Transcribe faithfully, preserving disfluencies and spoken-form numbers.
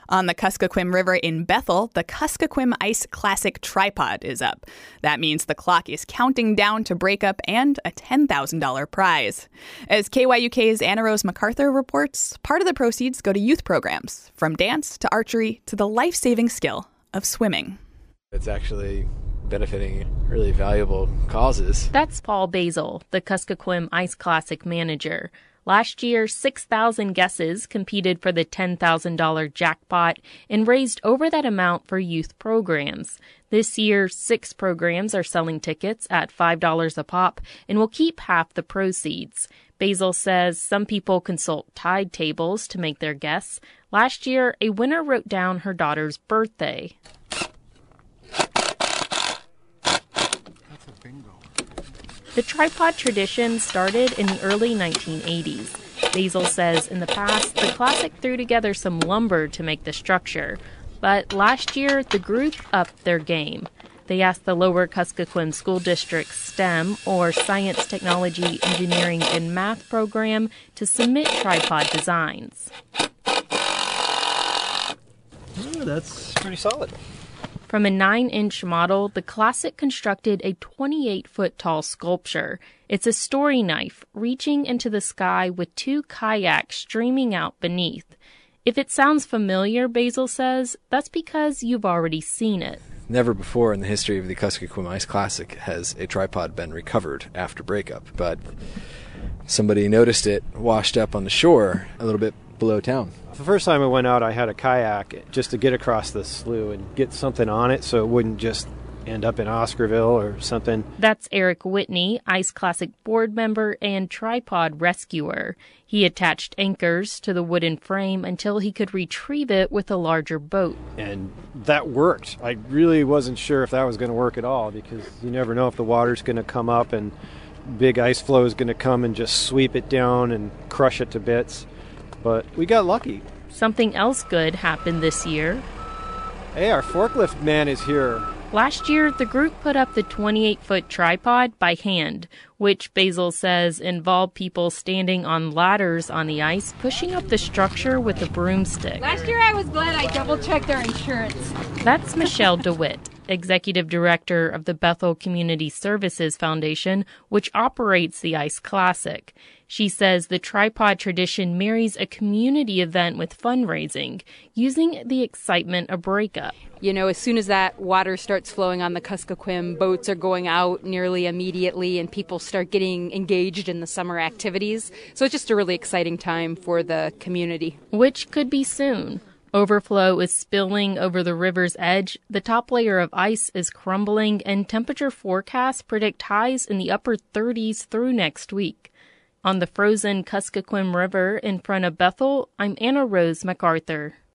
On the Kuskokwim River in Bethel, the Kuskokwim Ice Classic Tripod is up. That means the clock is counting down to breakup and a ten thousand dollars prize. As K Y U K's Anna Rose MacArthur reports, part of the proceeds go to youth programs, from dance to archery to the life-saving skill of swimming. It's actually benefiting really valuable causes. That's Paul Basil, the Kuskokwim Ice Classic manager. Last year, six thousand guesses competed for the ten thousand dollars jackpot and raised over that amount for youth programs. This year, six programs are selling tickets at five dollars a pop and will keep half the proceeds. Basil says some people consult tide tables to make their guess. Last year, a winner wrote down her daughter's birthday. The tripod tradition started in the early nineteen eighties. Basil says in the past, the classic threw together some lumber to make the structure. But last year, the group upped their game. They asked the Lower Kuskokwim School District's STEM, or Science, Technology, Engineering, and Math program to submit tripod designs. Oh, that's pretty solid. From a nine-inch model, the Classic constructed a twenty-eight foot tall sculpture. It's a story knife reaching into the sky with two kayaks streaming out beneath. If it sounds familiar, Basil says, that's because you've already seen it. Never before in the history of the Kuskokwim Ice Classic has a tripod been recovered after breakup, but somebody noticed it washed up on the shore a little bit below town. The first time I went out, I had a kayak just to get across the slough and get something on it so it wouldn't just end up in Oscarville or something. That's Eric Whitney, Ice Classic board member and tripod rescuer. He attached anchors to the wooden frame until he could retrieve it with a larger boat. And that worked. I really wasn't sure if that was going to work at all because you never know if the water's going to come up and big ice flow is going to come and just sweep it down and crush it to bits. But we got lucky. Something else good happened this year. Hey, our forklift man is here. Last year, the group put up the twenty-eight foot tripod by hand, which Basil says involved people standing on ladders on the ice, pushing up the structure with a broomstick. Last year, I was glad I double-checked their insurance. That's Michelle DeWitt, executive director of the Bethel Community Services Foundation, which operates the Ice Classic. She says the tripod tradition marries a community event with fundraising, using the excitement of breakup. You know, as soon as that water starts flowing on the Kuskokwim, boats are going out nearly immediately and people start getting engaged in the summer activities. So it's just a really exciting time for the community. Which could be soon. Overflow is spilling over the river's edge, the top layer of ice is crumbling, and temperature forecasts predict highs in the upper thirties through next week. On the frozen Kuskokwim River in front of Bethel, I'm Anna Rose MacArthur.